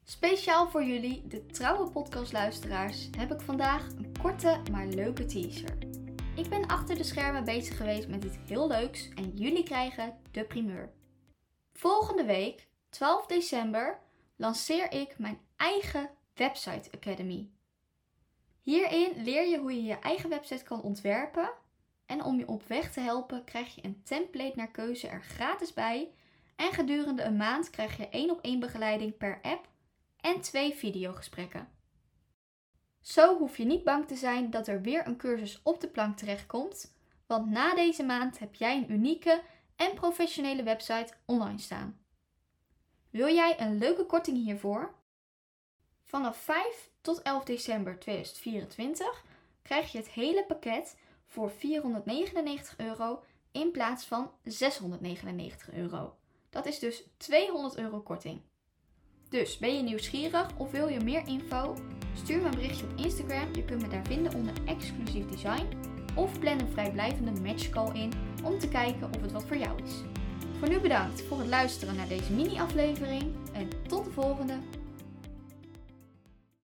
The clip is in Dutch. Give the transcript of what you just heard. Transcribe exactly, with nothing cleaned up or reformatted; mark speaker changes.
Speaker 1: Speciaal voor jullie, de trouwe podcastluisteraars, heb ik vandaag een korte maar leuke teaser. Ik ben achter de schermen bezig geweest met iets heel leuks en jullie krijgen de primeur. Volgende week, twaalf december, lanceer ik mijn eigen Website Academy. Hierin leer je hoe je je eigen website kan ontwerpen en om je op weg te helpen krijg je een template naar keuze er gratis bij en gedurende een maand krijg je één op één begeleiding per app en twee videogesprekken. Zo hoef je niet bang te zijn dat er weer een cursus op de plank terechtkomt, want na deze maand heb jij een unieke en professionele website online staan. Wil jij een leuke korting hiervoor? Vanaf vijf tot elf december tweeduizend vierentwintig krijg je het hele pakket voor vierhonderdnegenennegentig euro in plaats van zeshonderdnegenennegentig euro. Dat is dus tweehonderd euro korting. Dus ben je nieuwsgierig of wil je meer info? Stuur me een berichtje op Instagram. Je kunt me daar vinden onder exclusief design. Of plan een vrijblijvende matchcall in om te kijken of het wat voor jou is. Voor nu bedankt voor het luisteren naar deze mini-aflevering en tot de volgende!